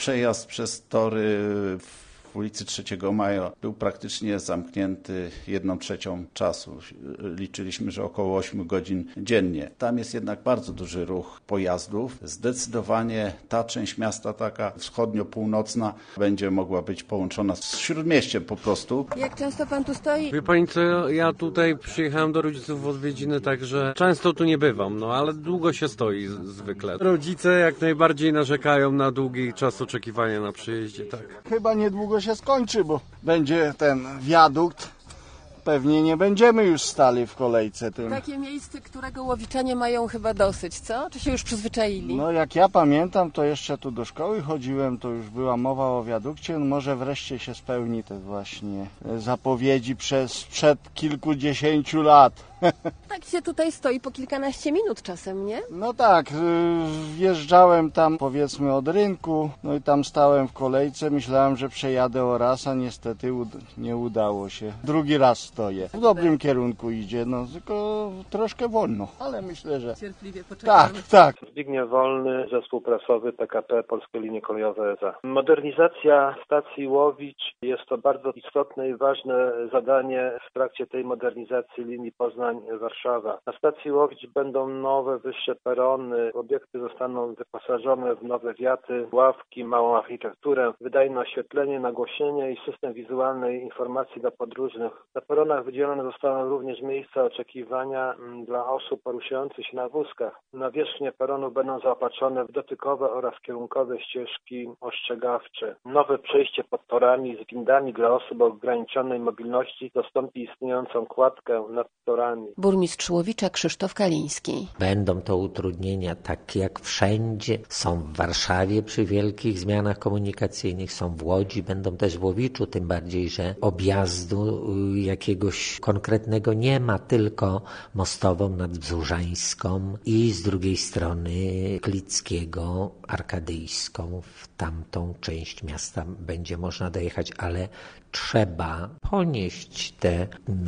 Przejazd przez tory w ulicy 3 Maja był praktycznie zamknięty 1/3 czasu. Liczyliśmy, że około 8 godzin dziennie. Tam jest jednak bardzo duży ruch pojazdów. Zdecydowanie ta część miasta, taka wschodnio-północna, będzie mogła być połączona z Śródmieściem po prostu. Jak często pan tu stoi? Wie pani co, ja tutaj przyjechałem do rodziców w odwiedziny, także często tu nie bywam, ale długo się stoi zwykle. Rodzice jak najbardziej narzekają na długi czas oczekiwania na przyjeździe, tak. Chyba niedługo się skończy, bo będzie ten wiadukt. Pewnie nie będziemy już stali w kolejce tym. Takie miejsce, którego Łowiczanie mają chyba dosyć, co? Czy się już przyzwyczaili? No jak ja pamiętam, to jeszcze tu do szkoły chodziłem, to już była mowa o wiadukcie. Może wreszcie się spełni te właśnie zapowiedzi sprzed kilkudziesięciu lat. Tak się tutaj stoi po kilkanaście minut czasem, nie? No tak, wjeżdżałem tam powiedzmy od rynku, no i tam stałem w kolejce, myślałem, że przejadę o raz, a niestety nie udało się. Drugi raz stoję. W dobrym kierunku idzie, tylko troszkę wolno, ale myślę, że... Cierpliwie poczekamy. Tak. Zbigniew Wolny, zespół prasowy PKP Polskie Linie Kolejowe S.A. Modernizacja stacji Łowicz jest to bardzo istotne i ważne zadanie w trakcie tej modernizacji linii Poznań-Warszawa. Na stacji Łowicz będą nowe, wyższe perony, obiekty zostaną wyposażone w nowe wiaty, ławki, małą architekturę, wydajne oświetlenie, nagłośnienie i system wizualnej informacji dla podróżnych. Na peronach wydzielone zostaną również miejsca oczekiwania dla osób poruszających się na wózkach. Nawierzchnie peronów będą zaopatrzone w dotykowe oraz kierunkowe ścieżki ostrzegawcze. Nowe przejście pod torami z windami dla osób o ograniczonej mobilności zastąpi istniejącą kładkę nad torami. Burmistrz Łowicza Krzysztof Kaliński. Będą to utrudnienia takie jak wszędzie. Są w Warszawie przy wielkich zmianach komunikacyjnych, są w Łodzi, będą też w Łowiczu, tym bardziej, że objazdu jakiegoś konkretnego nie ma, tylko mostową nadwzórzańską i z drugiej strony Klickiego, Arkadyjską. W tamtą część miasta będzie można dojechać, ale trzeba ponieść te,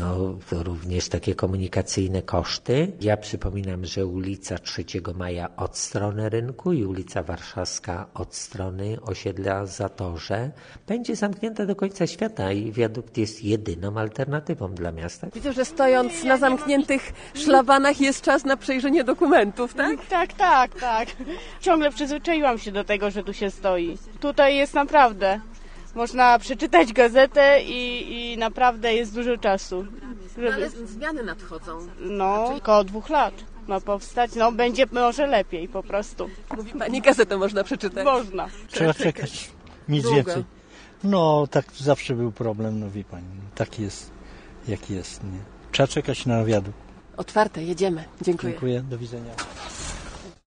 również takie komunikacyjne koszty. Ja przypominam, że ulica 3 Maja od strony rynku i ulica Warszawska od strony osiedla Zatorze będzie zamknięta do końca świata i wiadukt jest jedyną alternatywą dla miasta. Widzę, że stojąc na zamkniętych szlabanach jest czas na przejrzenie dokumentów, tak? Tak. Ciągle przyzwyczaiłam się do tego, że tu się stoi. Tutaj jest naprawdę... Można przeczytać gazetę i naprawdę jest dużo czasu. Ale zmiany nadchodzą. Około 2 lat ma powstać. Będzie może lepiej po prostu. Mówi pani, gazetę można przeczytać. Można. Trzeba czekać. Nic więcej. Tak zawsze był problem, wie pani. Tak jest, jak jest. Nie? Trzeba czekać na wiadukt. Otwarte, jedziemy. Dziękuję. Dziękuję, do widzenia.